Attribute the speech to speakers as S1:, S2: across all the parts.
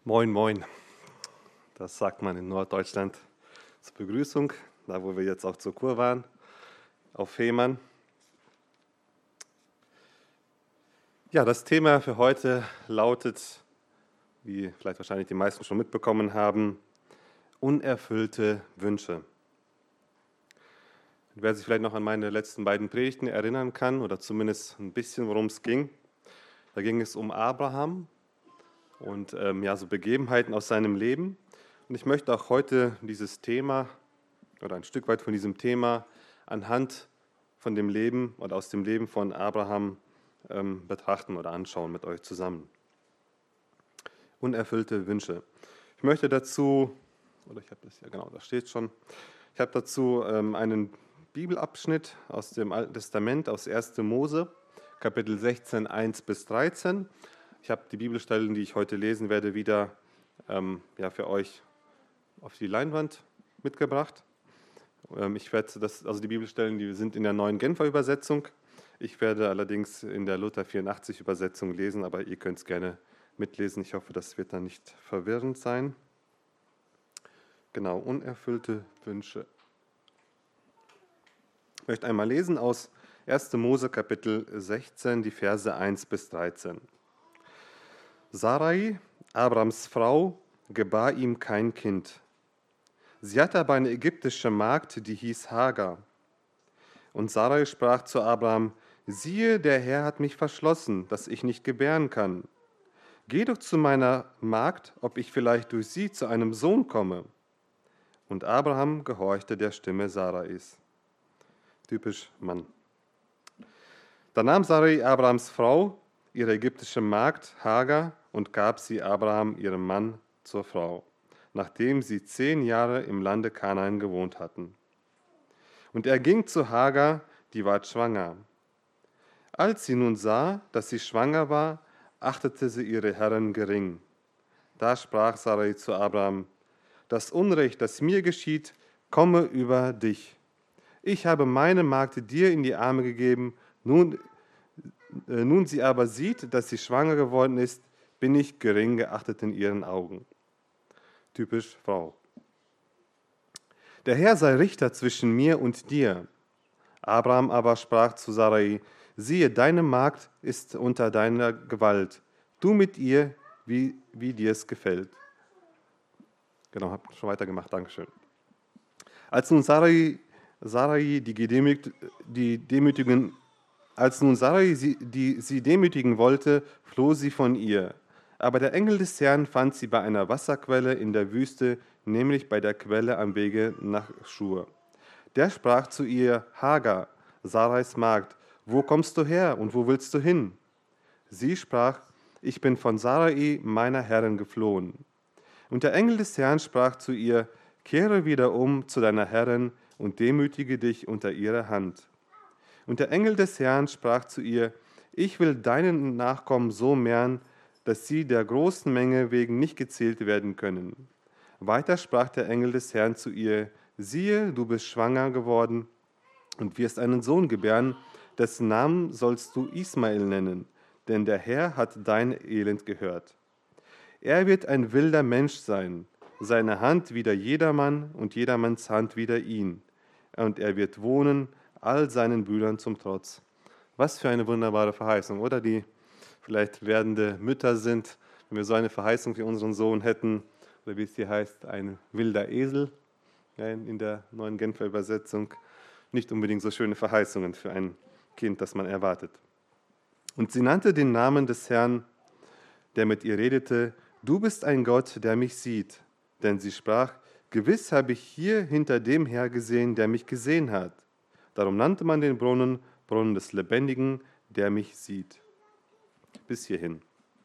S1: Moin, moin. Das sagt man in Norddeutschland zur Begrüßung, da wo wir jetzt auch zur Kur waren, auf Fehmarn. Ja, das Thema für heute lautet, wie vielleicht wahrscheinlich die meisten schon mitbekommen haben, unerfüllte Wünsche. Wer sich vielleicht noch an meine letzten beiden Predigten erinnern kann, oder zumindest ein bisschen, worum es ging, da ging es um Abraham und so Begebenheiten aus seinem Leben. Und ich möchte auch heute dieses Thema oder ein Stück weit von diesem Thema anhand von dem Leben oder aus dem Leben von Abraham betrachten oder anschauen mit euch zusammen. Unerfüllte Wünsche. Ich möchte dazu, oder ich habe das ja genau, da steht schon, ich habe dazu einen Bibelabschnitt aus dem Alten Testament, aus 1. Mose, Kapitel 16, 1 bis 13. Ich habe die Bibelstellen, die ich heute lesen werde, wieder für euch auf die Leinwand mitgebracht. Ich werde die Bibelstellen, die sind in der neuen Genfer Übersetzung. Ich werde allerdings in der Luther 84 Übersetzung lesen, aber ihr könnt es gerne mitlesen. Ich hoffe, das wird dann nicht verwirrend sein. Genau, unerfüllte Wünsche. Ich möchte einmal lesen aus 1. Mose Kapitel 16, die Verse 1 bis 13. Sarai, Abrams Frau, gebar ihm kein Kind. Sie hatte aber eine ägyptische Magd, die hieß Hagar. Und Sarai sprach zu Abram: Siehe, der Herr hat mich verschlossen, dass ich nicht gebären kann. Geh doch zu meiner Magd, ob ich vielleicht durch sie zu einem Sohn komme. Und Abraham gehorchte der Stimme Sarais. Typisch Mann. Da nahm Sarai Abrahams Frau, ihre ägyptische Magd Hagar, und gab sie Abraham, ihrem Mann, zur Frau, nachdem sie 10 Jahre im Lande Kanaan gewohnt hatten. Und er ging zu Hagar, die ward schwanger. Als sie nun sah, dass sie schwanger war, achtete sie ihre Herren gering. Da sprach Sarai zu Abraham: Das Unrecht, das mir geschieht, komme über dich. Ich habe meine Magd dir in die Arme gegeben, nun sie aber sieht, dass sie schwanger geworden ist, bin ich gering geachtet in ihren Augen. Typisch Frau. Der Herr sei Richter zwischen mir und dir. Abraham aber sprach zu Sarai: Siehe, deine Magd ist unter deiner Gewalt. Du mit ihr, wie dir es gefällt. Genau, hab schon weitergemacht, Dankeschön. Als nun Sarai sie demütigen wollte, floh sie von ihr. Aber der Engel des Herrn fand sie bei einer Wasserquelle in der Wüste, nämlich bei der Quelle am Wege nach Schur. Der sprach zu ihr: Hagar, Sarais Magd, wo kommst du her und wo willst du hin? Sie sprach: Ich bin von Sarai, meiner Herrin, geflohen. Und der Engel des Herrn sprach zu ihr: Kehre wieder um zu deiner Herrin und demütige dich unter ihrer Hand. Und der Engel des Herrn sprach zu ihr: Ich will deinen Nachkommen so mehren, dass sie der großen Menge wegen nicht gezählt werden können. Weiter sprach der Engel des Herrn zu ihr: Siehe, du bist schwanger geworden und wirst einen Sohn gebären, dessen Namen sollst du Ismael nennen, denn der Herr hat dein Elend gehört. Er wird ein wilder Mensch sein, seine Hand wider jedermann und jedermanns Hand wider ihn. Und er wird wohnen, all seinen Brüdern zum Trotz. Was für eine wunderbare Verheißung, oder? Die vielleicht werdende Mütter sind, wenn wir so eine Verheißung für unseren Sohn hätten, oder wie es hier heißt, ein wilder Esel, in der neuen Genfer Übersetzung. Nicht unbedingt so schöne Verheißungen für ein Kind, das man erwartet. Und sie nannte den Namen des Herrn, der mit ihr redete: Du bist ein Gott, der mich sieht. Denn sie sprach: Gewiss habe ich hier hinter dem Herr gesehen, der mich gesehen hat. Darum nannte man den Brunnen Brunnen des Lebendigen, der mich sieht. Bis hierhin.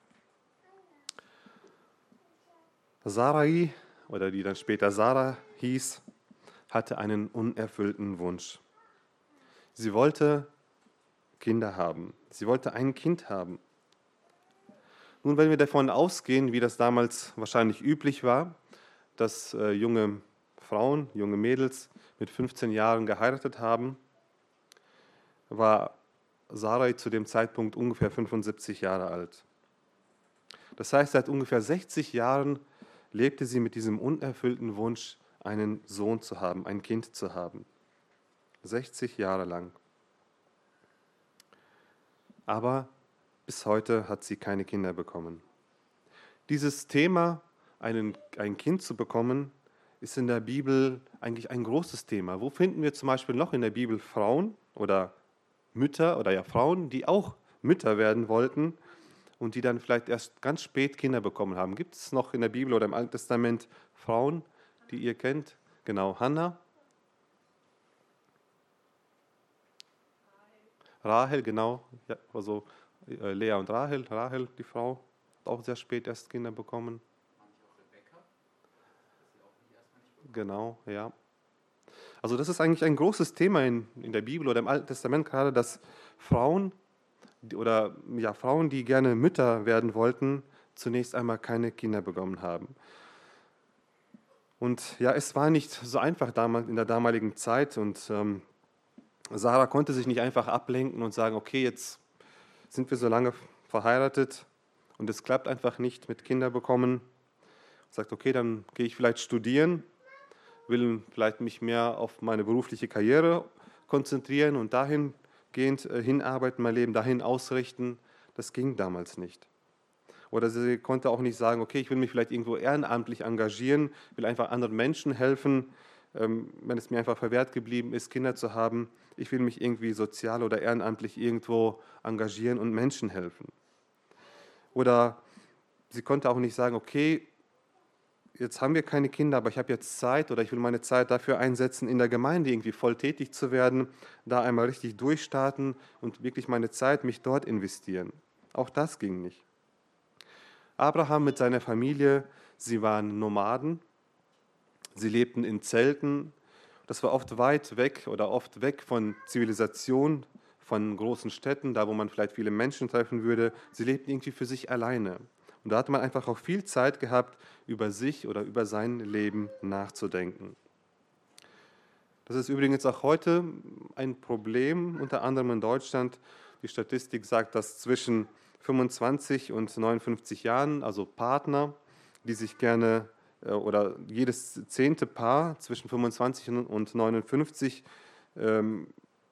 S1: Sarai, oder die dann später Sarah hieß, hatte einen unerfüllten Wunsch. Sie wollte Kinder haben. Sie wollte ein Kind haben. Nun, wenn wir davon ausgehen, wie das damals wahrscheinlich üblich war, dass junge Frauen, junge Mädels mit 15 Jahren geheiratet haben, war Sarai zu dem Zeitpunkt ungefähr 75 Jahre alt. Das heißt, seit ungefähr 60 Jahren lebte sie mit diesem unerfüllten Wunsch, einen Sohn zu haben, ein Kind zu haben. 60 Jahre lang. Aber bis heute hat sie keine Kinder bekommen. Dieses Thema, ein Kind zu bekommen, ist in der Bibel eigentlich ein großes Thema. Wo finden wir zum Beispiel noch in der Bibel Frauen oder Mütter oder ja Frauen, die auch Mütter werden wollten und die dann vielleicht erst ganz spät Kinder bekommen haben? Gibt es noch in der Bibel oder im Alten Testament Frauen, die ihr kennt? Genau, Hannah, Rahel, genau, ja, also Lea und Rahel, die Frau, hat auch sehr spät erst Kinder bekommen. Genau, ja. Also das ist eigentlich ein großes Thema in der Bibel oder im Alten Testament gerade, dass Frauen oder ja, Frauen, die gerne Mütter werden wollten, zunächst einmal keine Kinder bekommen haben. Und ja, es war nicht so einfach damals in der damaligen Zeit und Sarah konnte sich nicht einfach ablenken und sagen, okay, jetzt sind wir so lange verheiratet und es klappt einfach nicht mit Kinder bekommen. Sagt, okay, dann gehe ich vielleicht studieren, will vielleicht mich mehr auf meine berufliche Karriere konzentrieren und dahingehend hinarbeiten, mein Leben dahin ausrichten. Das ging damals nicht. Oder sie konnte auch nicht sagen, okay, ich will mich vielleicht irgendwo ehrenamtlich engagieren, will einfach anderen Menschen helfen, wenn es mir einfach verwehrt geblieben ist, Kinder zu haben. Ich will mich irgendwie sozial oder ehrenamtlich irgendwo engagieren und Menschen helfen. Oder sie konnte auch nicht sagen, okay, jetzt haben wir keine Kinder, aber ich habe jetzt Zeit oder ich will meine Zeit dafür einsetzen, in der Gemeinde irgendwie voll tätig zu werden, da einmal richtig durchstarten und wirklich meine Zeit, mich dort investieren. Auch das ging nicht. Abraham mit seiner Familie, sie waren Nomaden, sie lebten in Zelten. Das war oft weit weg oder oft weg von Zivilisation, von großen Städten, da wo man vielleicht viele Menschen treffen würde. Sie lebten irgendwie für sich alleine. Und da hat man einfach auch viel Zeit gehabt, über sich oder über sein Leben nachzudenken. Das ist übrigens auch heute ein Problem, unter anderem in Deutschland. Die Statistik sagt, dass zwischen 25 und 59 Jahren, also Partner, die sich gerne oder jedes 10. Paar zwischen 25 und 59 ähm,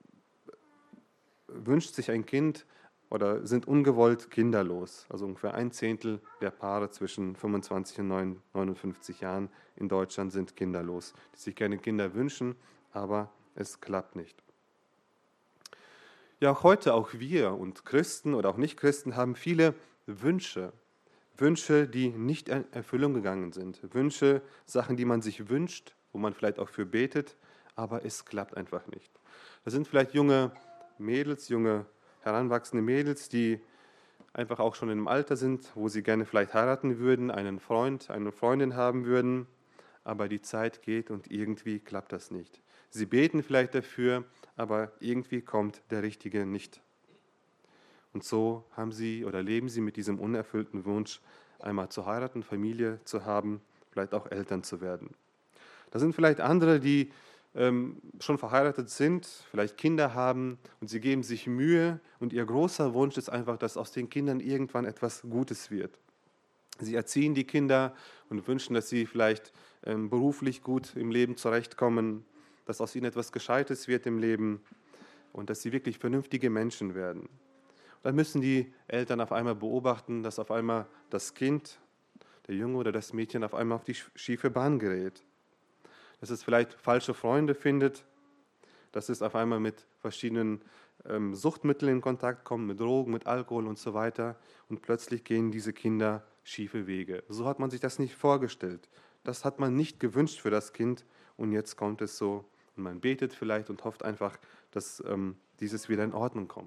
S1: wünscht sich ein Kind oder sind ungewollt kinderlos. Also ungefähr 1/10 der Paare zwischen 25 und 59 Jahren in Deutschland sind kinderlos, die sich gerne Kinder wünschen, aber es klappt nicht. Ja, auch heute, auch wir und Christen oder auch Nicht-Christen haben viele Wünsche. Wünsche, die nicht in Erfüllung gegangen sind. Wünsche, Sachen, die man sich wünscht, wo man vielleicht auch für betet, aber es klappt einfach nicht. Das sind vielleicht junge Mädels, junge heranwachsende Mädels, die einfach auch schon im Alter sind, wo sie gerne vielleicht heiraten würden, einen Freund, eine Freundin haben würden, aber die Zeit geht und irgendwie klappt das nicht. Sie beten vielleicht dafür, aber irgendwie kommt der Richtige nicht. Und so haben sie oder leben sie mit diesem unerfüllten Wunsch, einmal zu heiraten, Familie zu haben, vielleicht auch Eltern zu werden. Da sind vielleicht andere, die schon verheiratet sind, vielleicht Kinder haben und sie geben sich Mühe und ihr großer Wunsch ist einfach, dass aus den Kindern irgendwann etwas Gutes wird. Sie erziehen die Kinder und wünschen, dass sie vielleicht beruflich gut im Leben zurechtkommen, dass aus ihnen etwas Gescheites wird im Leben und dass sie wirklich vernünftige Menschen werden. Dann müssen die Eltern auf einmal beobachten, dass auf einmal das Kind, der Junge oder das Mädchen auf einmal auf die schiefe Bahn gerät. Dass es vielleicht falsche Freunde findet, dass es auf einmal mit verschiedenen Suchtmitteln in Kontakt kommt, mit Drogen, mit Alkohol und so weiter. Und plötzlich gehen diese Kinder schiefe Wege. So hat man sich das nicht vorgestellt. Das hat man nicht gewünscht für das Kind und jetzt kommt es so. Und man betet vielleicht und hofft einfach, dass dieses wieder in Ordnung kommt.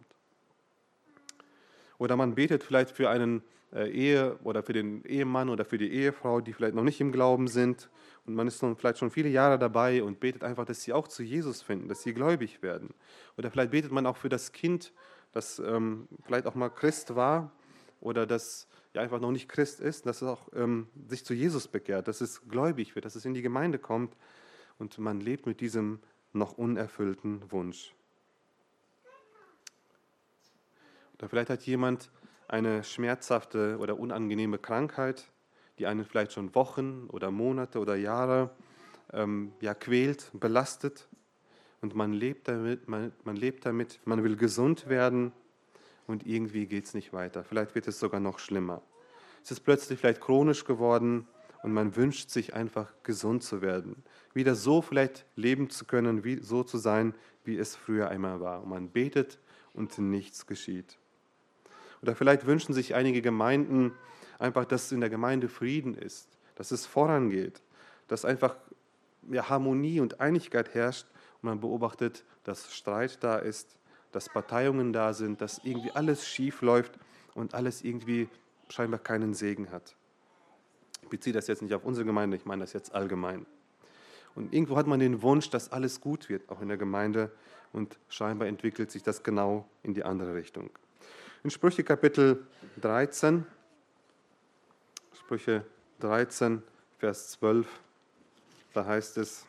S1: Oder man betet vielleicht für einen Ehe oder für den Ehemann oder für die Ehefrau, die vielleicht noch nicht im Glauben sind. Und man ist vielleicht schon viele Jahre dabei und betet einfach, dass sie auch zu Jesus finden, dass sie gläubig werden. Oder vielleicht betet man auch für das Kind, das vielleicht auch mal Christ war oder das ja einfach noch nicht Christ ist, dass es auch sich zu Jesus bekehrt, dass es gläubig wird, dass es in die Gemeinde kommt und man lebt mit diesem noch unerfüllten Wunsch. Oder vielleicht hat jemand eine schmerzhafte oder unangenehme Krankheit, die einen vielleicht schon Wochen oder Monate oder Jahre quält, belastet. Und man lebt damit, man will gesund werden und irgendwie geht es nicht weiter. Vielleicht wird es sogar noch schlimmer. Es ist plötzlich vielleicht chronisch geworden und man wünscht sich einfach gesund zu werden. Wieder so vielleicht leben zu können, so zu sein, wie es früher einmal war. Und man betet und nichts geschieht. Oder vielleicht wünschen sich einige Gemeinden einfach, dass in der Gemeinde Frieden ist, dass es vorangeht, dass einfach Harmonie und Einigkeit herrscht und man beobachtet, dass Streit da ist, dass Parteiungen da sind, dass irgendwie alles schief läuft und alles irgendwie scheinbar keinen Segen hat. Ich beziehe das jetzt nicht auf unsere Gemeinde, ich meine das jetzt allgemein. Und irgendwo hat man den Wunsch, dass alles gut wird, auch in der Gemeinde, und scheinbar entwickelt sich das genau in die andere Richtung. In Sprüche Kapitel 13, Vers 12, da heißt es: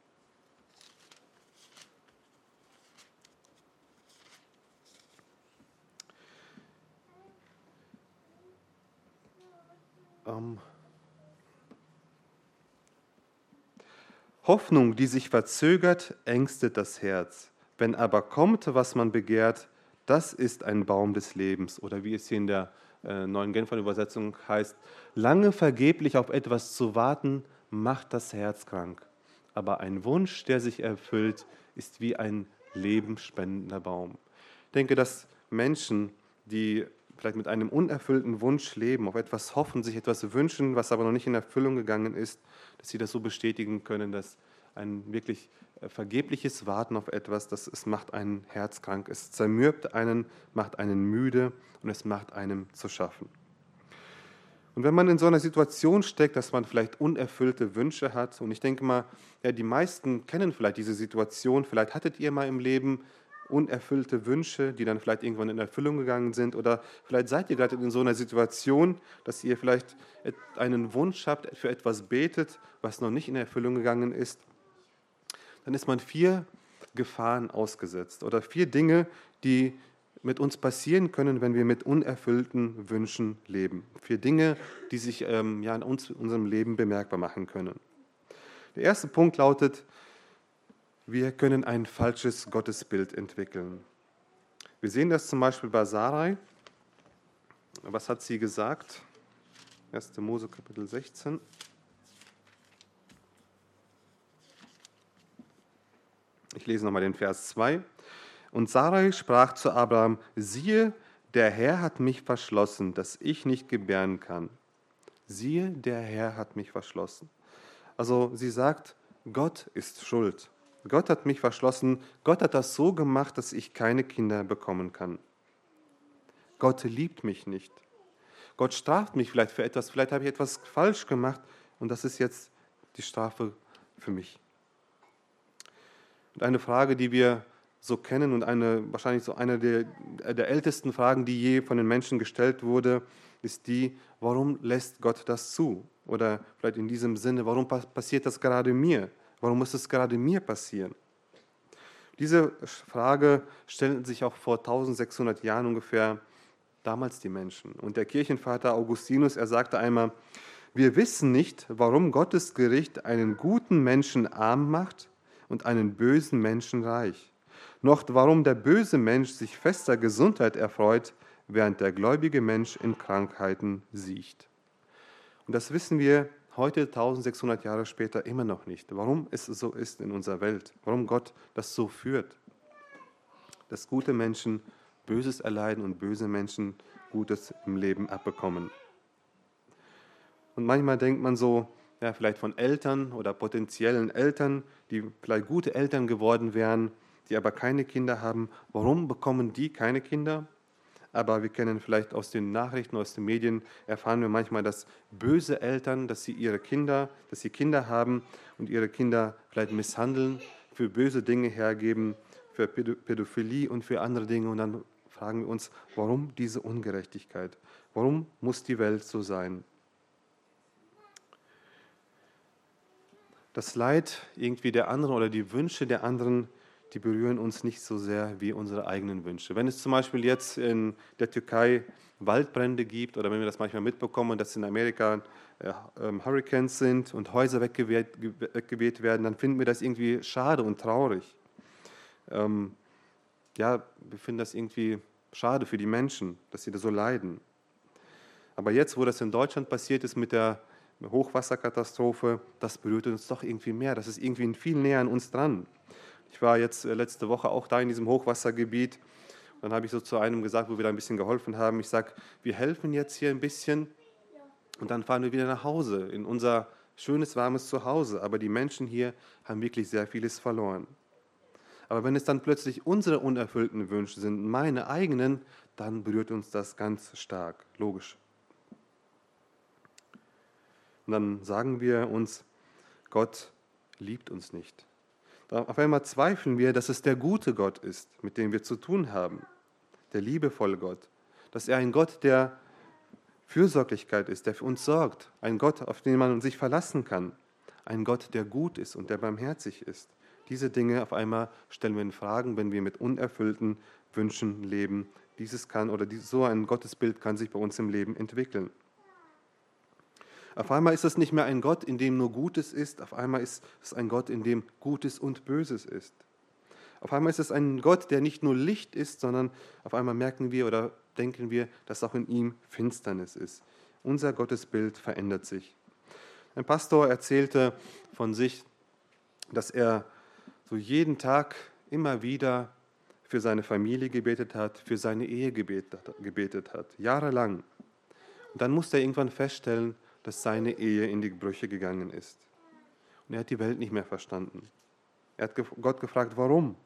S1: Hoffnung, die sich verzögert, ängstet das Herz. Wenn aber kommt, was man begehrt, das ist ein Baum des Lebens. Oder wie es hier in der neuen Genfer Übersetzung heißt: Lange vergeblich auf etwas zu warten, macht das Herz krank. Aber ein Wunsch, der sich erfüllt, ist wie ein lebensspendender Baum. Ich denke, dass Menschen, die vielleicht mit einem unerfüllten Wunsch leben, auf etwas hoffen, sich etwas wünschen, was aber noch nicht in Erfüllung gegangen ist, dass sie das so bestätigen können, dass ein wirklich vergebliches Warten auf etwas, es macht einen herzkrank, es zermürbt einen, macht einen müde und es macht einem zu schaffen. Und wenn man in so einer Situation steckt, dass man vielleicht unerfüllte Wünsche hat, und ich denke mal, die meisten kennen vielleicht diese Situation, vielleicht hattet ihr mal im Leben unerfüllte Wünsche, die dann vielleicht irgendwann in Erfüllung gegangen sind, oder vielleicht seid ihr gerade in so einer Situation, dass ihr vielleicht einen Wunsch habt, für etwas betet, was noch nicht in Erfüllung gegangen ist, dann ist man 4 Gefahren ausgesetzt oder 4 Dinge, die mit uns passieren können, wenn wir mit unerfüllten Wünschen leben. 4 Dinge, die sich in unserem Leben bemerkbar machen können. Der erste Punkt lautet: Wir können ein falsches Gottesbild entwickeln. Wir sehen das zum Beispiel bei Sarai. Was hat sie gesagt? 1. Mose Kapitel 16. Ich lese nochmal den Vers 2. Und Sarai sprach zu Abraham: Siehe, der Herr hat mich verschlossen, dass ich nicht gebären kann. Siehe, der Herr hat mich verschlossen. Also sie sagt, Gott ist schuld. Gott hat mich verschlossen. Gott hat das so gemacht, dass ich keine Kinder bekommen kann. Gott liebt mich nicht. Gott straft mich vielleicht für etwas. Vielleicht habe ich etwas falsch gemacht und das ist jetzt die Strafe für mich. Und eine Frage, die wir so kennen und wahrscheinlich so eine der ältesten Fragen, die je von den Menschen gestellt wurde, ist die: Warum lässt Gott das zu? Oder vielleicht in diesem Sinne: Warum passiert das gerade mir? Warum muss es gerade mir passieren? Diese Frage stellten sich auch vor 1600 Jahren ungefähr damals die Menschen. Und der Kirchenvater Augustinus, er sagte einmal: Wir wissen nicht, warum Gottes Gericht einen guten Menschen arm macht und einen bösen Menschen reich, noch warum der böse Mensch sich fester Gesundheit erfreut, während der gläubige Mensch in Krankheiten siecht. Und das wissen wir heute, 1600 Jahre später, immer noch nicht, warum es so ist in unserer Welt, warum Gott das so führt, dass gute Menschen Böses erleiden und böse Menschen Gutes im Leben abbekommen. Und manchmal denkt man so, vielleicht von Eltern oder potenziellen Eltern, die vielleicht gute Eltern geworden wären, die aber keine Kinder haben. Warum bekommen die keine Kinder? Aber wir kennen vielleicht aus den Nachrichten, aus den Medien, erfahren wir manchmal, dass böse Eltern, dass sie Kinder haben und ihre Kinder vielleicht misshandeln, für böse Dinge hergeben, für Pädophilie und für andere Dinge. Und dann fragen wir uns, warum diese Ungerechtigkeit? Warum muss die Welt so sein? Das Leid irgendwie der anderen oder die Wünsche der anderen, die berühren uns nicht so sehr wie unsere eigenen Wünsche. Wenn es zum Beispiel jetzt in der Türkei Waldbrände gibt oder wenn wir das manchmal mitbekommen, dass in Amerika Hurricanes sind und Häuser weggeweht werden, dann finden wir das irgendwie schade und traurig. Ja, wir finden das irgendwie schade für die Menschen, dass sie da so leiden. Aber jetzt, wo das in Deutschland passiert ist mit der Hochwasserkatastrophe, das berührt uns doch irgendwie mehr. Das ist irgendwie viel näher an uns dran. Ich war jetzt letzte Woche auch da in diesem Hochwassergebiet. Dann habe ich so zu einem gesagt, wo wir da ein bisschen geholfen haben, ich sage, wir helfen jetzt hier ein bisschen und dann fahren wir wieder nach Hause, in unser schönes, warmes Zuhause. Aber die Menschen hier haben wirklich sehr vieles verloren. Aber wenn es dann plötzlich unsere unerfüllten Wünsche sind, meine eigenen, dann berührt uns das ganz stark, logisch. Und dann sagen wir uns, Gott liebt uns nicht. Auf einmal zweifeln wir, dass es der gute Gott ist, mit dem wir zu tun haben, der liebevolle Gott, dass er ein Gott der Fürsorglichkeit ist, der für uns sorgt, ein Gott, auf den man sich verlassen kann, ein Gott, der gut ist und der barmherzig ist. Diese Dinge auf einmal stellen wir in Fragen, wenn wir mit unerfüllten Wünschen leben. So ein Gottesbild kann sich bei uns im Leben entwickeln. Auf einmal ist es nicht mehr ein Gott, in dem nur Gutes ist, auf einmal ist es ein Gott, in dem Gutes und Böses ist. Auf einmal ist es ein Gott, der nicht nur Licht ist, sondern auf einmal merken wir oder denken wir, dass auch in ihm Finsternis ist. Unser Gottesbild verändert sich. Ein Pastor erzählte von sich, dass er so jeden Tag immer wieder für seine Familie gebetet hat, für seine Ehe gebetet hat, jahrelang. Und dann musste er irgendwann feststellen, dass seine Ehe in die Brüche gegangen ist. Und er hat die Welt nicht mehr verstanden. Er hat Gott gefragt, warum?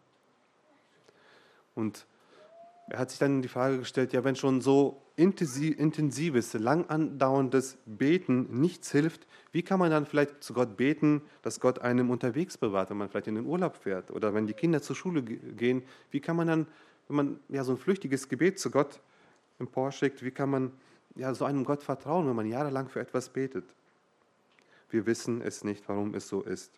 S1: Und er hat sich dann die Frage gestellt, ja, wenn schon so intensives, lang andauerndes Beten nichts hilft, wie kann man dann vielleicht zu Gott beten, dass Gott einem unterwegs bewahrt, wenn man vielleicht in den Urlaub fährt oder wenn die Kinder zur Schule gehen, wie kann man dann, wenn man ja so ein flüchtiges Gebet zu Gott emporschickt, wie kann man ja so einem Gott vertrauen, wenn man jahrelang für etwas betet? Wir wissen es nicht, warum es so ist.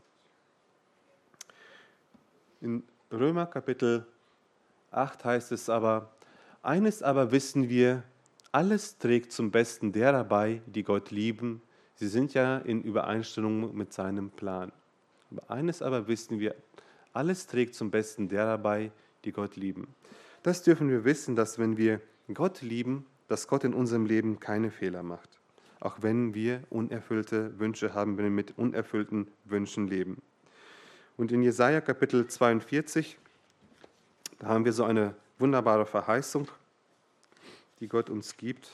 S1: In Römer Kapitel 8 heißt es aber, eines aber wissen wir, alles trägt zum Besten derer bei, die Gott lieben. Sie sind ja in Übereinstimmung mit seinem Plan. Aber eines aber wissen wir, alles trägt zum Besten derer bei, die Gott lieben. Das dürfen wir wissen, dass wenn wir Gott lieben, dass Gott in unserem Leben keine Fehler macht. Auch wenn wir unerfüllte Wünsche haben, wenn wir mit unerfüllten Wünschen leben. Und in Jesaja Kapitel 42, da haben wir so eine wunderbare Verheißung, die Gott uns gibt.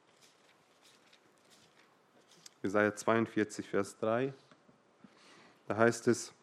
S1: Jesaja 42, Vers 3. Da heißt es,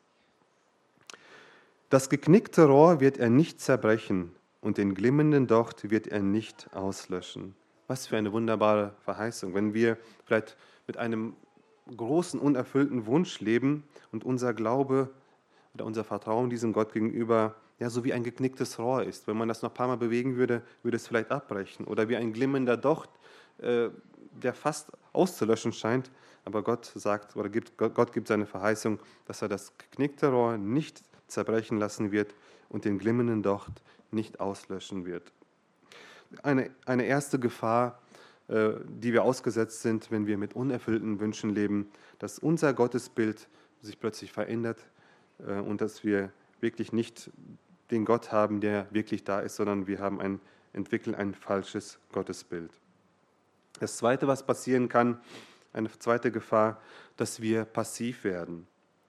S1: das geknickte Rohr wird er nicht zerbrechen und den glimmenden Docht wird er nicht auslöschen. Was für eine wunderbare Verheißung. Wenn wir vielleicht mit einem großen, unerfüllten Wunsch leben und unser Glaube oder unser Vertrauen diesem Gott gegenüber ja so wie ein geknicktes Rohr ist. Wenn man das noch ein paar Mal bewegen würde, würde es vielleicht abbrechen. Oder wie ein glimmender Docht, der fast auszulöschen scheint. Aber Gott sagt, oder Gott gibt seine Verheißung, dass er das geknickte Rohr nicht zerbrechen lassen wird und den glimmenden Docht nicht auslöschen wird. Eine erste Gefahr, die wir ausgesetzt sind, wenn wir mit unerfüllten Wünschen leben, dass unser Gottesbild sich plötzlich verändert und dass wir wirklich nicht den Gott haben, der wirklich da ist, sondern wir entwickeln ein falsches Gottesbild. Das Zweite, was passieren kann, eine zweite Gefahr, dass wir passiv werden.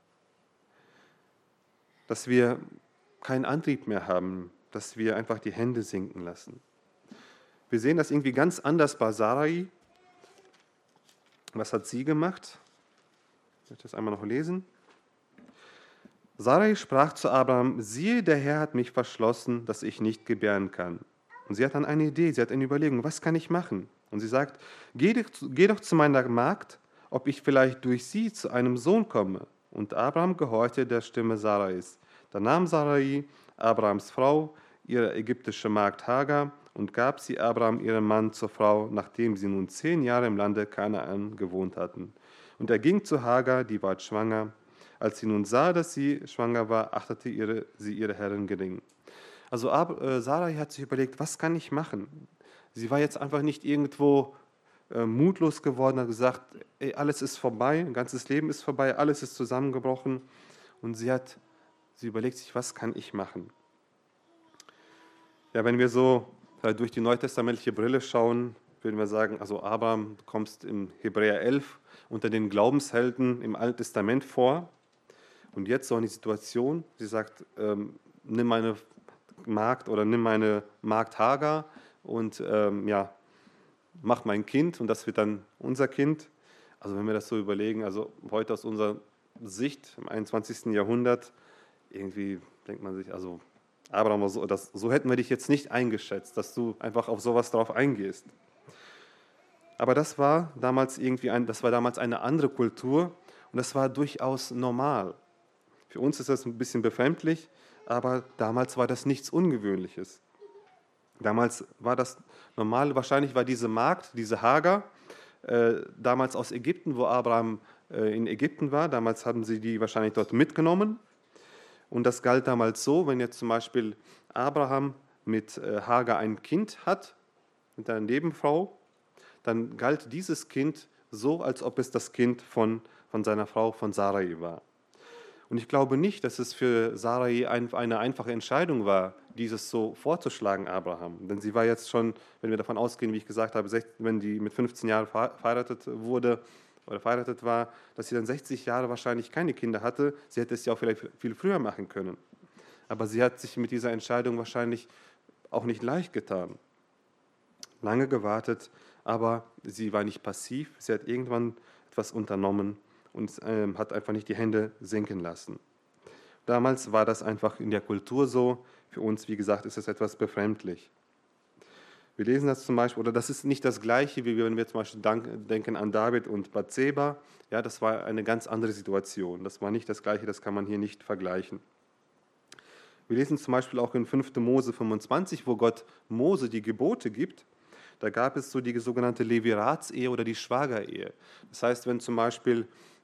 S1: Dass wir keinen Antrieb mehr haben, dass wir einfach die Hände sinken lassen. Wir sehen das irgendwie ganz anders bei Sarai. Was hat sie gemacht? Ich möchte das einmal noch lesen. Sarai sprach zu Abraham, siehe, der Herr hat mich verschlossen, dass ich nicht gebären kann. Und sie hat dann eine Idee, sie hat eine Überlegung, was kann ich machen? Und sie sagt, geh doch zu meiner Magd, ob ich vielleicht durch sie zu einem Sohn komme. Und Abraham gehorchte der Stimme Sarais. Da nahm Sarai Abrahams Frau, ihre ägyptische Magd Hagar, und gab sie Abraham, ihrem Mann, zur Frau, nachdem sie nun 10 Jahre im Lande Kanaan gewohnt hatten. Und er ging zu Hagar, die ward schwanger. Als sie nun sah, dass sie schwanger war, achtete sie ihre Herrin gering. Also Sarai hat sich überlegt, was kann ich machen? Sie war jetzt einfach nicht irgendwo mutlos geworden, hat gesagt, ey, alles ist vorbei, ein ganzes Leben ist vorbei, alles ist zusammengebrochen. Und sie überlegt sich, was kann ich machen? Ja, wenn wir so durch die neutestamentliche Brille schauen, würden wir sagen, also Abraham, du kommst im Hebräer 11 unter den Glaubenshelden im Alten Testament vor. Und jetzt so eine Situation, sie sagt, nimm meine Magd oder nimm meine Magd Hagar und mach mein Kind und das wird dann unser Kind. Also wenn wir das so überlegen, also heute aus unserer Sicht im 21. Jahrhundert, irgendwie denkt man sich, also Abraham, so hätten wir dich jetzt nicht eingeschätzt, dass du einfach auf sowas drauf eingehst. Aber das war damals eine andere Kultur und das war durchaus normal. Für uns ist das ein bisschen befremdlich, aber damals war das nichts Ungewöhnliches. Damals war das normal, wahrscheinlich war diese Magd, diese Hagar, damals aus Ägypten, wo Abraham in Ägypten war, damals haben sie die wahrscheinlich dort mitgenommen. Und das galt damals so, wenn jetzt zum Beispiel Abraham mit Hagar ein Kind hat, mit einer Nebenfrau, dann galt dieses Kind so, als ob es das Kind von seiner Frau, von Sarai war. Und ich glaube nicht, dass es für Sarai eine einfache Entscheidung war, dieses so vorzuschlagen, Abraham. Denn sie war jetzt schon, wenn wir davon ausgehen, wie ich gesagt habe, wenn die mit 15 Jahren verheiratet wurde oder verheiratet war, dass sie dann 60 Jahre wahrscheinlich keine Kinder hatte. Sie hätte es ja auch vielleicht viel früher machen können. Aber sie hat sich mit dieser Entscheidung wahrscheinlich auch nicht leicht getan. Lange gewartet, aber sie war nicht passiv. Sie hat irgendwann etwas unternommen und hat einfach nicht die Hände sinken lassen. Damals war das einfach in der Kultur so. Für uns, wie gesagt, ist es etwas befremdlich. Wir lesen das zum Beispiel, oder das ist nicht das Gleiche, wie wenn wir zum Beispiel denken an David und Bathseba. Ja, das war eine ganz andere Situation. Das war nicht das Gleiche, das kann man hier nicht vergleichen. Wir lesen zum Beispiel auch in 5. Mose 25, wo Gott Mose die Gebote gibt. Da gab es so die sogenannte Leviratsehe oder die Schwagerehe. Das heißt, wenn zum Beispiel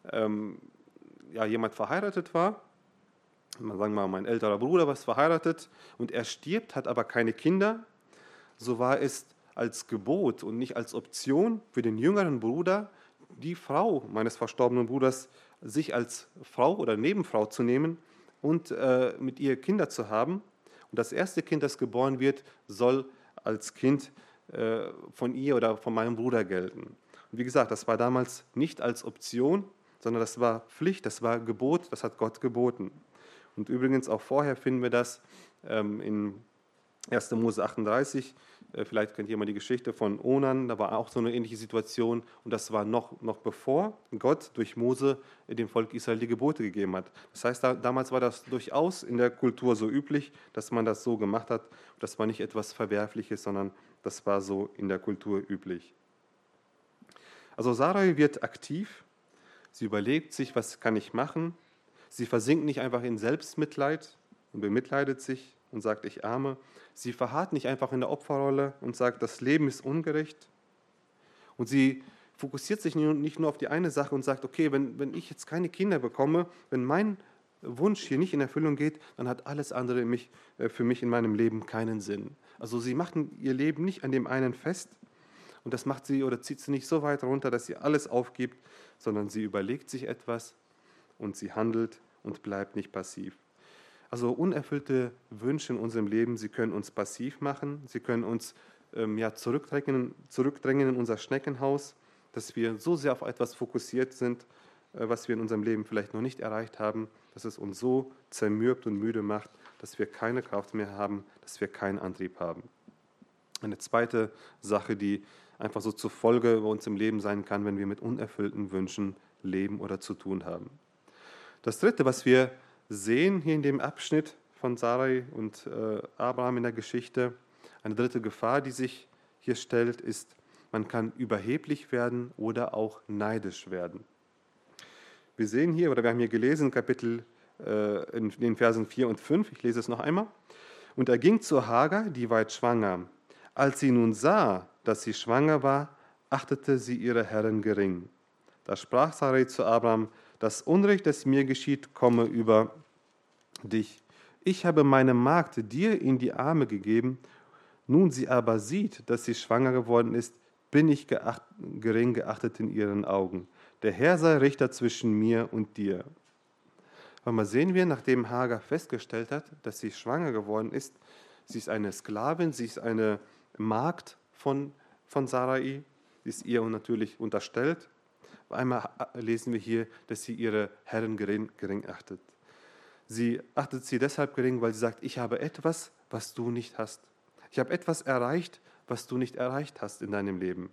S1: jemand verheiratet war, sagen wir mal, mein älterer Bruder war verheiratet und er stirbt, hat aber keine Kinder, so war es als Gebot und nicht als Option für den jüngeren Bruder, die Frau meines verstorbenen Bruders sich als Frau oder Nebenfrau zu nehmen und mit ihr Kinder zu haben. Und das erste Kind, das geboren wird, soll als Kind von ihr oder von meinem Bruder gelten. Und wie gesagt, das war damals nicht als Option, sondern das war Pflicht, das war Gebot, das hat Gott geboten. Und übrigens auch vorher finden wir das in 1. Mose 38, vielleicht kennt ihr mal die Geschichte von Onan, da war auch so eine ähnliche Situation und das war noch bevor Gott durch Mose dem Volk Israel die Gebote gegeben hat. Das heißt, damals war das durchaus in der Kultur so üblich, dass man das so gemacht hat. Das war nicht etwas Verwerfliches, sondern das war so in der Kultur üblich. Also Sarai wird aktiv, sie überlegt sich, was kann ich machen. Sie versinkt nicht einfach in Selbstmitleid und bemitleidet sich und sagt, ich arme. Sie verharrt nicht einfach in der Opferrolle und sagt, das Leben ist ungerecht. Und sie fokussiert sich nicht nur auf die eine Sache und sagt, okay, wenn ich jetzt keine Kinder bekomme, wenn mein Wunsch hier nicht in Erfüllung geht, dann hat alles andere für mich in meinem Leben keinen Sinn. Also sie macht ihr Leben nicht an dem einen fest und das macht sie oder zieht sie nicht so weit runter, dass sie alles aufgibt, sondern sie überlegt sich etwas und sie handelt und bleibt nicht passiv. Also unerfüllte Wünsche in unserem Leben, sie können uns passiv machen, sie können uns zurückdrängen in unser Schneckenhaus, dass wir so sehr auf etwas fokussiert sind, was wir in unserem Leben vielleicht noch nicht erreicht haben, dass es uns so zermürbt und müde macht, dass wir keine Kraft mehr haben, dass wir keinen Antrieb haben. Eine zweite Sache, die einfach so zur Folge bei uns im Leben sein kann, wenn wir mit unerfüllten Wünschen leben oder zu tun haben. Das Dritte, was wir sehen hier in dem Abschnitt von Sarai und Abraham in der Geschichte, eine dritte Gefahr, die sich hier stellt, ist, man kann überheblich werden oder auch neidisch werden. Wir sehen hier, oder wir haben hier gelesen, in den Versen 4 und 5, ich lese es noch einmal. Und er ging zu Hagar, die ward schwanger. Als sie nun sah, dass sie schwanger war, achtete sie ihre Herrin gering. Da sprach Sarai zu Abraham, Das Unrecht, das mir geschieht, komme über dich. Ich habe meine Magd dir in die Arme gegeben, nun sie aber sieht, dass sie schwanger geworden ist, bin ich gering geachtet in ihren Augen. Der Herr sei Richter zwischen mir und dir. Aber mal sehen wir, nachdem Hagar festgestellt hat, dass sie schwanger geworden ist, sie ist eine Sklavin, sie ist eine Magd von Sarai, sie ist ihr natürlich unterstellt. Auf einmal lesen wir hier, dass sie ihre Herrin gering achtet. Sie achtet sie deshalb gering, weil sie sagt, ich habe etwas, was du nicht hast. Ich habe etwas erreicht, was du nicht erreicht hast in deinem Leben.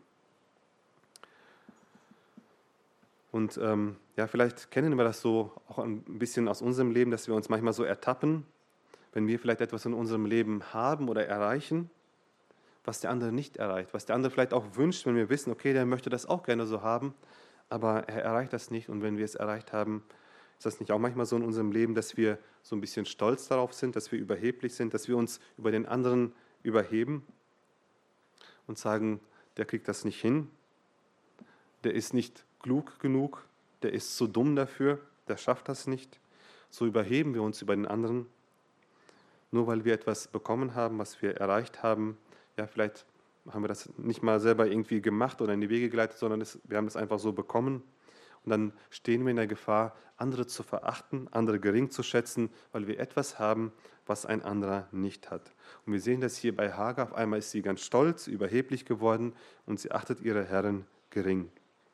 S1: Und ja, vielleicht kennen wir das so auch ein bisschen aus unserem Leben, dass wir uns manchmal so ertappen, wenn wir vielleicht etwas in unserem Leben haben oder erreichen, was der andere nicht erreicht, was der andere vielleicht auch wünscht, wenn wir wissen, okay, der möchte das auch gerne so haben, aber er erreicht das nicht. Und wenn wir es erreicht haben, ist das nicht auch manchmal so in unserem Leben, dass wir so ein bisschen stolz darauf sind, dass wir überheblich sind, dass wir uns über den anderen überheben und sagen, der kriegt das nicht hin, der ist nicht klug genug, der ist zu dumm dafür, der schafft das nicht. So überheben wir uns über den anderen, nur weil wir etwas bekommen haben, was wir erreicht haben. Ja, vielleicht haben wir das nicht mal selber irgendwie gemacht oder in die Wege geleitet, sondern wir haben es einfach so bekommen. Und dann stehen wir in der Gefahr, andere zu verachten, andere gering zu schätzen, weil wir etwas haben, was ein anderer nicht hat. Und wir sehen das hier bei Hagar. Auf einmal ist sie ganz stolz, überheblich geworden und sie achtet ihre Herrin gering.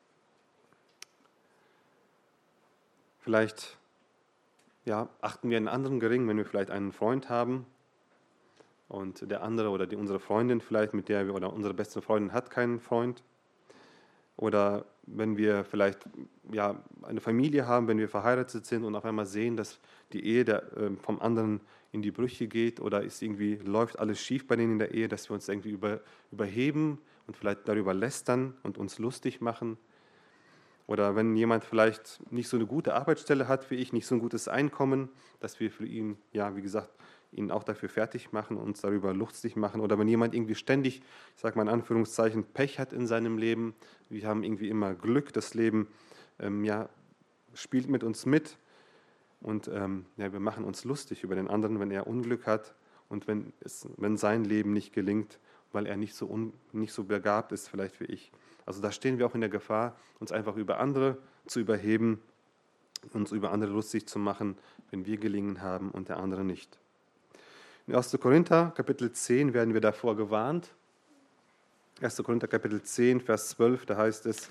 S1: Vielleicht achten wir einen anderen gering, wenn wir vielleicht einen Freund haben und der andere oder unsere Freundin vielleicht, mit der wir oder unsere beste Freundin hat keinen Freund. Oder wenn wir vielleicht eine Familie haben, wenn wir verheiratet sind und auf einmal sehen, dass die Ehe vom anderen in die Brüche geht oder läuft alles schief bei denen in der Ehe, dass wir uns irgendwie überheben und vielleicht darüber lästern und uns lustig machen. Oder wenn jemand vielleicht nicht so eine gute Arbeitsstelle hat wie ich, nicht so ein gutes Einkommen, dass wir für ihn, wie gesagt, ihn auch dafür fertig machen, uns darüber lustig machen. Oder wenn jemand irgendwie ständig, ich sage mal in Anführungszeichen, Pech hat in seinem Leben, wir haben irgendwie immer Glück, das Leben spielt mit uns mit und wir machen uns lustig über den anderen, wenn er Unglück hat und wenn sein Leben nicht gelingt, weil er nicht so begabt ist vielleicht wie ich. Also da stehen wir auch in der Gefahr, uns einfach über andere zu überheben, uns über andere lustig zu machen, wenn wir gelingen haben und der andere nicht. In 1. Korinther, Kapitel 10, werden wir davor gewarnt. 1. Korinther, Kapitel 10, Vers 12, da heißt es: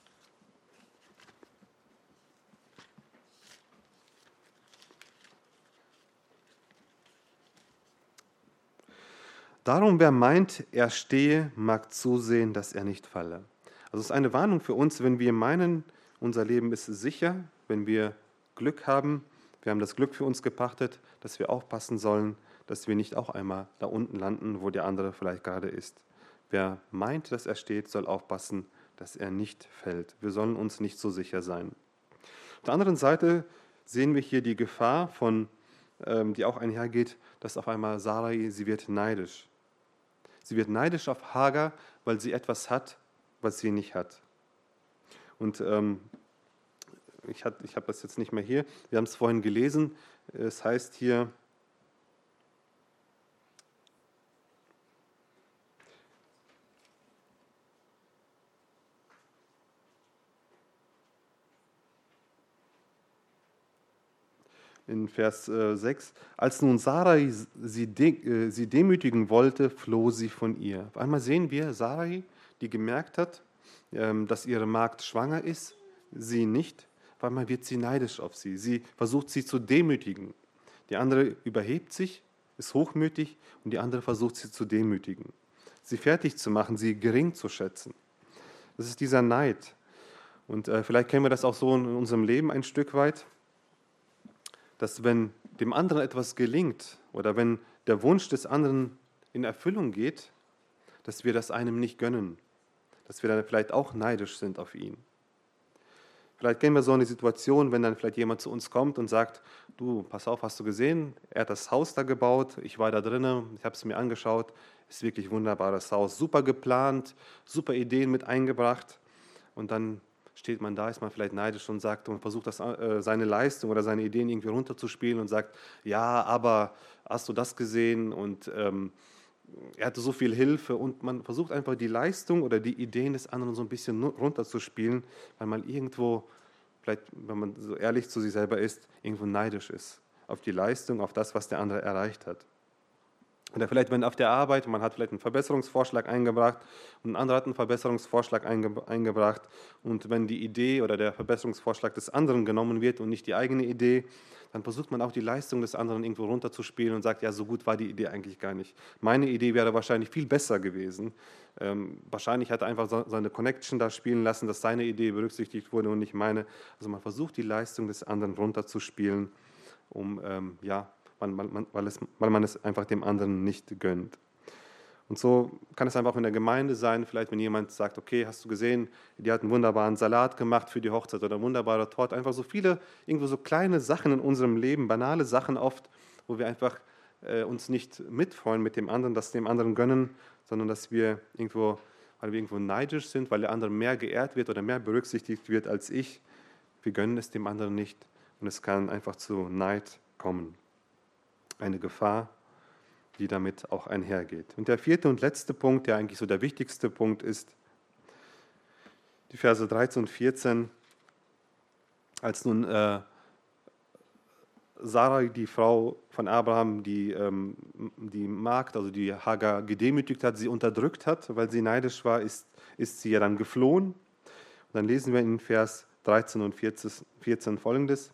S1: Darum, wer meint, er stehe, mag zusehen, dass er nicht falle. Also es ist eine Warnung für uns, wenn wir meinen, unser Leben ist sicher, wenn wir Glück haben, wir haben das Glück für uns gepachtet, dass wir aufpassen sollen, dass wir nicht auch einmal da unten landen, wo der andere vielleicht gerade ist. Wer meint, dass er steht, soll aufpassen, dass er nicht fällt. Wir sollen uns nicht so sicher sein. Auf der anderen Seite sehen wir hier die Gefahr, die auch einhergeht, dass auf einmal Sarai, sie wird neidisch. Sie wird neidisch auf Hagar, weil sie etwas hat, was sie nicht hat. Und ich habe das jetzt nicht mehr hier. Wir haben es vorhin gelesen. Es heißt hier, in Vers 6, als nun Sarai sie demütigen wollte, floh sie von ihr. Auf einmal sehen wir Sarai, die gemerkt hat, dass ihre Magd schwanger ist, sie nicht. Auf einmal wird sie neidisch auf sie. Sie versucht, sie zu demütigen. Die andere überhebt sich, ist hochmütig und die andere versucht, sie zu demütigen. Sie fertig zu machen, sie gering zu schätzen. Das ist dieser Neid. Und vielleicht kennen wir das auch so in unserem Leben ein Stück weit, dass wenn dem anderen etwas gelingt oder wenn der Wunsch des anderen in Erfüllung geht, dass wir das einem nicht gönnen, dass wir dann vielleicht auch neidisch sind auf ihn. Vielleicht kennen wir so eine Situation, wenn dann vielleicht jemand zu uns kommt und sagt, du, pass auf, hast du gesehen, er hat das Haus da gebaut, ich war da drinnen, ich habe es mir angeschaut, ist wirklich ein wunderbares Haus, super geplant, super Ideen mit eingebracht und dann steht man da, ist man vielleicht neidisch und sagt und versucht, seine Leistung oder seine Ideen irgendwie runterzuspielen und sagt, ja, aber hast du das gesehen und er hatte so viel Hilfe und man versucht einfach die Leistung oder die Ideen des anderen so ein bisschen runterzuspielen, weil man irgendwo, vielleicht, wenn man so ehrlich zu sich selber ist, irgendwo neidisch ist auf die Leistung, auf das, was der andere erreicht hat. Oder vielleicht, wenn auf der Arbeit, man hat vielleicht einen Verbesserungsvorschlag eingebracht und ein anderer hat einen Verbesserungsvorschlag eingebracht und wenn die Idee oder der Verbesserungsvorschlag des anderen genommen wird und nicht die eigene Idee, dann versucht man auch die Leistung des anderen irgendwo runterzuspielen und sagt, ja, so gut war die Idee eigentlich gar nicht. Meine Idee wäre wahrscheinlich viel besser gewesen. Wahrscheinlich hat er einfach seine Connection da spielen lassen, dass seine Idee berücksichtigt wurde und nicht meine. Also man versucht die Leistung des anderen runterzuspielen, um ja, weil man es einfach dem anderen nicht gönnt. Und so kann es einfach auch in der Gemeinde sein, vielleicht wenn jemand sagt, okay, hast du gesehen, die hat einen wunderbaren Salat gemacht für die Hochzeit oder eine wunderbare Torte, einfach so viele, irgendwo so kleine Sachen in unserem Leben, banale Sachen oft, wo wir einfach uns nicht mitfreuen mit dem anderen, das dem anderen gönnen, sondern dass wir irgendwo, weil wir irgendwo neidisch sind, weil der andere mehr geehrt wird oder mehr berücksichtigt wird als ich, wir gönnen es dem anderen nicht und es kann einfach zu Neid kommen. Eine Gefahr, die damit auch einhergeht. Und der vierte und letzte Punkt, der eigentlich so der wichtigste Punkt ist, die Verse 13 und 14, als nun Sarai, die Frau von Abraham, die Magd, also die Hagar gedemütigt hat, sie unterdrückt hat, weil sie neidisch war, ist sie ja dann geflohen. Und dann lesen wir in Vers 13 und 14 folgendes.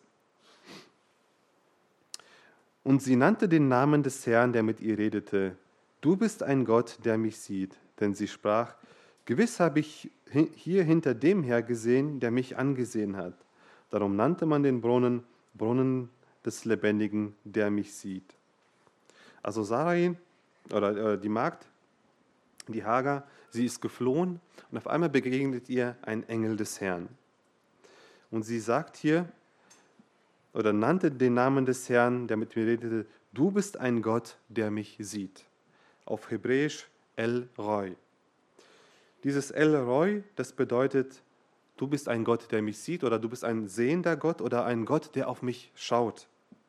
S1: Und sie nannte den Namen des Herrn, der mit ihr redete. Du bist ein Gott, der mich sieht. Denn sie sprach, gewiss habe ich hier hinter dem Herr gesehen, der mich angesehen hat. Darum nannte man den Brunnen, Brunnen des Lebendigen, der mich sieht. Also Sarai, oder die Magd, die Hagar, sie ist geflohen und auf einmal begegnet ihr ein Engel des Herrn. Und sie sagt hier, oder nannte den Namen des Herrn, der mit mir redete, du bist ein Gott, der mich sieht. Auf Hebräisch El Roi. Dieses El Roi, das bedeutet, du bist ein Gott, der mich sieht, oder du bist ein sehender Gott oder ein Gott, der auf mich schaut.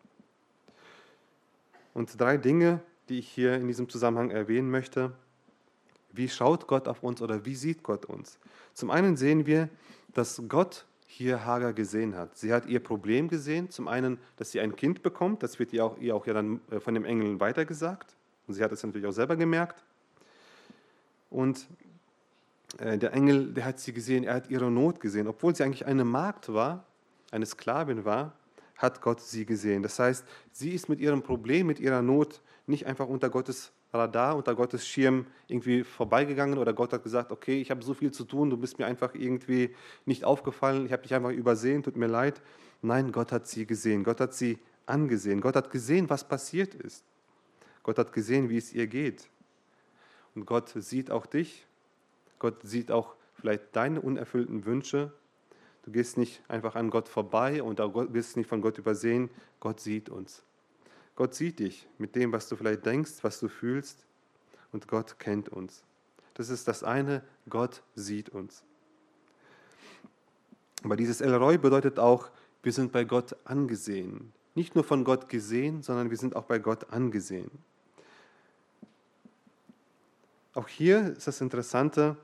S1: Und 3 Dinge, die ich hier in diesem Zusammenhang erwähnen möchte. Wie schaut Gott auf uns oder wie sieht Gott uns? Zum einen sehen wir, dass Gott hier Hagar gesehen hat. Sie hat ihr Problem gesehen, zum einen, dass sie ein Kind bekommt, das wird ihr auch ja dann von dem Engel weitergesagt und sie hat es natürlich auch selber gemerkt. Und der Engel, der hat sie gesehen, er hat ihre Not gesehen. Obwohl sie eigentlich eine Magd war, eine Sklavin war, hat Gott sie gesehen. Das heißt, sie ist mit ihrem Problem, mit ihrer Not nicht einfach unter Gottes Radar, unter Gottes Schirm irgendwie vorbeigegangen oder Gott hat gesagt, okay, ich habe so viel zu tun, du bist mir einfach irgendwie nicht aufgefallen, ich habe dich einfach übersehen, tut mir leid. Nein, Gott hat sie gesehen, Gott hat sie angesehen, Gott hat gesehen, was passiert ist. Gott hat gesehen, wie es ihr geht. Und Gott sieht auch dich, Gott sieht auch vielleicht deine unerfüllten Wünsche. Du gehst nicht einfach an Gott vorbei und wirst nicht von Gott übersehen, Gott sieht uns. Gott sieht dich mit dem, was du vielleicht denkst, was du fühlst und Gott kennt uns. Das ist das eine, Gott sieht uns. Aber dieses El Roi bedeutet auch, wir sind bei Gott angesehen. Nicht nur von Gott gesehen, sondern wir sind auch bei Gott angesehen. Auch hier ist das Interessante,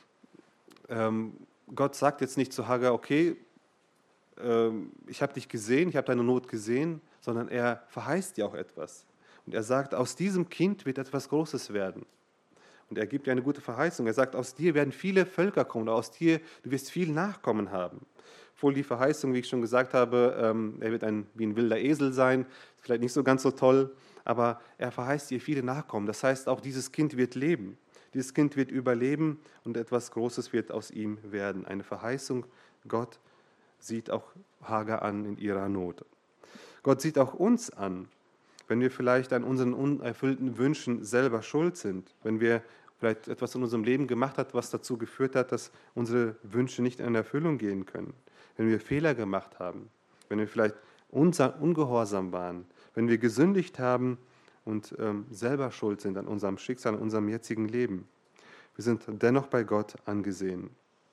S1: Gott sagt jetzt nicht zu Hagar, okay, ich habe dich gesehen, ich habe deine Not gesehen, sondern er verheißt dir auch etwas. Und er sagt, aus diesem Kind wird etwas Großes werden. Und er gibt dir eine gute Verheißung. Er sagt, aus dir werden viele Völker kommen, aus dir, du wirst viel Nachkommen haben. Obwohl die Verheißung, wie ich schon gesagt habe, er wird wie ein wilder Esel sein, vielleicht nicht so ganz so toll, aber er verheißt dir viele Nachkommen. Das heißt, auch dieses Kind wird leben. Dieses Kind wird überleben und etwas Großes wird aus ihm werden. Eine Verheißung, Gott sieht auch Hagar an in ihrer Not. Gott sieht auch uns an, wenn wir vielleicht an unseren unerfüllten Wünschen selber schuld sind, wenn wir vielleicht etwas in unserem Leben gemacht haben, was dazu geführt hat, dass unsere Wünsche nicht in Erfüllung gehen können, wenn wir Fehler gemacht haben, wenn wir vielleicht ungehorsam waren, wenn wir gesündigt haben und selber schuld sind an unserem Schicksal, an unserem jetzigen Leben. Wir sind dennoch bei Gott angesehen.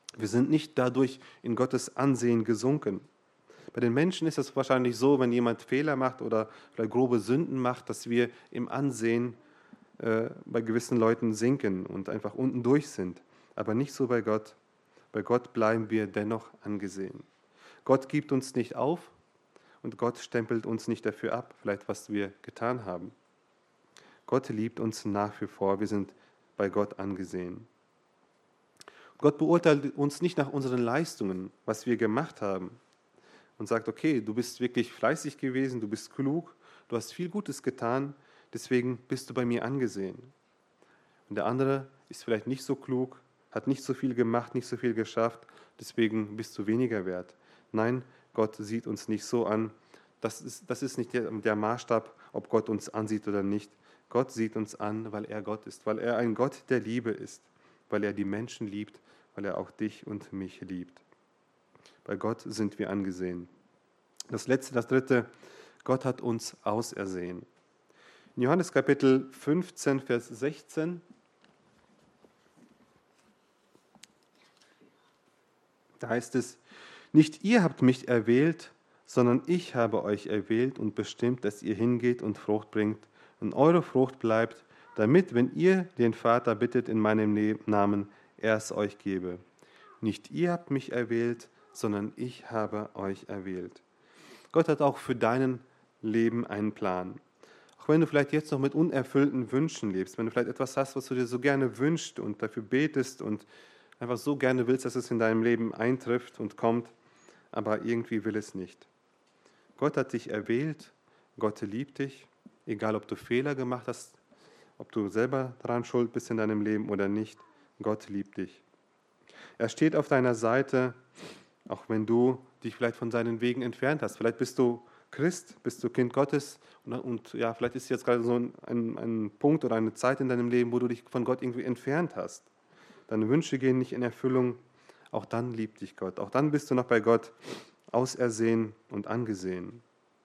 S1: Wir sind nicht dadurch in Gottes Ansehen gesunken. Bei den Menschen ist es wahrscheinlich so, wenn jemand Fehler macht oder vielleicht grobe Sünden macht, dass wir im Ansehen bei gewissen Leuten sinken und einfach unten durch sind. Aber nicht so bei Gott. Bei Gott bleiben wir dennoch angesehen. Gott gibt uns nicht auf und Gott stempelt uns nicht dafür ab, vielleicht was wir getan haben. Gott liebt uns nach wie vor. Wir sind bei Gott angesehen. Gott beurteilt uns nicht nach unseren Leistungen, was wir gemacht haben, und sagt, okay, du bist wirklich fleißig gewesen, du bist klug, du hast viel Gutes getan, deswegen bist du bei mir angesehen. Und der andere ist vielleicht nicht so klug, hat nicht so viel gemacht, nicht so viel geschafft, deswegen bist du weniger wert. Nein, Gott sieht uns nicht so an. Das ist nicht der Maßstab, ob Gott uns ansieht oder nicht. Gott sieht uns an, weil er Gott ist, weil er ein Gott der Liebe ist, weil er die Menschen liebt, weil er auch dich und mich liebt. Bei Gott sind wir angesehen. Das dritte, Gott hat uns ausersehen. In Johannes Kapitel 15, Vers 16, da heißt es, nicht ihr habt mich erwählt, sondern ich habe euch erwählt und bestimmt, dass ihr hingeht und Frucht bringt und eure Frucht bleibt, damit, wenn ihr den Vater bittet in meinem Namen, er es euch gebe. Nicht ihr habt mich erwählt, sondern ich habe euch erwählt. Gott hat auch für dein Leben einen Plan. Auch wenn du vielleicht jetzt noch mit unerfüllten Wünschen lebst, wenn du vielleicht etwas hast, was du dir so gerne wünschst und dafür betest und einfach so gerne willst, dass es in deinem Leben eintrifft und kommt, aber irgendwie will es nicht. Gott hat dich erwählt, Gott liebt dich, egal ob du Fehler gemacht hast, ob du selber daran schuld bist in deinem Leben oder nicht, Gott liebt dich. Er steht auf deiner Seite, auch wenn du dich vielleicht von seinen Wegen entfernt hast. Vielleicht bist du Christ, bist du Kind Gottes und ja, vielleicht ist jetzt gerade so ein Punkt oder eine Zeit in deinem Leben, wo du dich von Gott irgendwie entfernt hast. Deine Wünsche gehen nicht in Erfüllung, auch dann liebt dich Gott. Auch dann bist du noch bei Gott ausersehen und angesehen.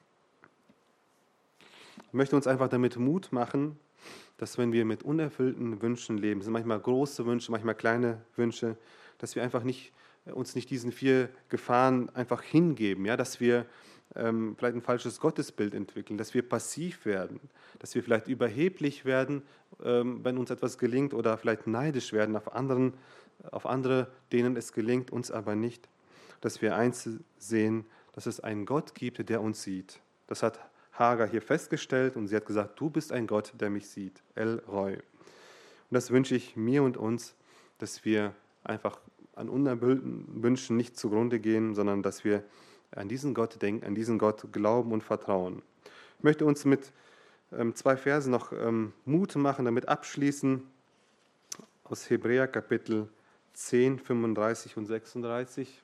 S1: Ich möchte uns einfach damit Mut machen, dass wenn wir mit unerfüllten Wünschen leben, das sind manchmal große Wünsche, manchmal kleine Wünsche, dass wir einfach uns nicht diesen 4 Gefahren einfach hingeben, ja, dass wir vielleicht ein falsches Gottesbild entwickeln, dass wir passiv werden, dass wir vielleicht überheblich werden, wenn uns etwas gelingt oder vielleicht neidisch werden auf andere, denen es gelingt, uns aber nicht. Dass wir eins sehen, dass es einen Gott gibt, der uns sieht. Das hat Hagar hier festgestellt und sie hat gesagt, du bist ein Gott, der mich sieht, El Roi. Und das wünsche ich mir und uns, dass wir einfach an unerfüllten Wünschen nicht zugrunde gehen, sondern dass wir an diesen Gott denken, an diesen Gott glauben und vertrauen. Ich möchte uns mit 2 Versen noch Mut machen, damit abschließen, aus Hebräer Kapitel 10, 35 und 36.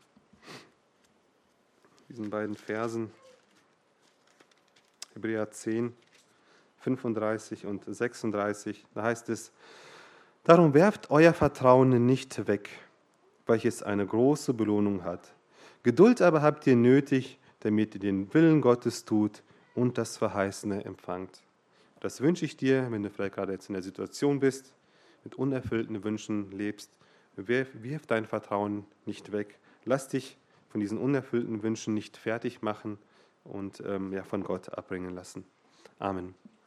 S1: Diesen beiden Versen, Hebräer 10, 35 und 36, da heißt es, darum werft euer Vertrauen nicht weg, welches eine große Belohnung hat. Geduld aber habt ihr nötig, damit ihr den Willen Gottes tut und das Verheißene empfangt. Das wünsche ich dir, wenn du vielleicht gerade jetzt in der Situation bist, mit unerfüllten Wünschen lebst. Wirf dein Vertrauen nicht weg. Lass dich von diesen unerfüllten Wünschen nicht fertig machen und von Gott abbringen lassen. Amen.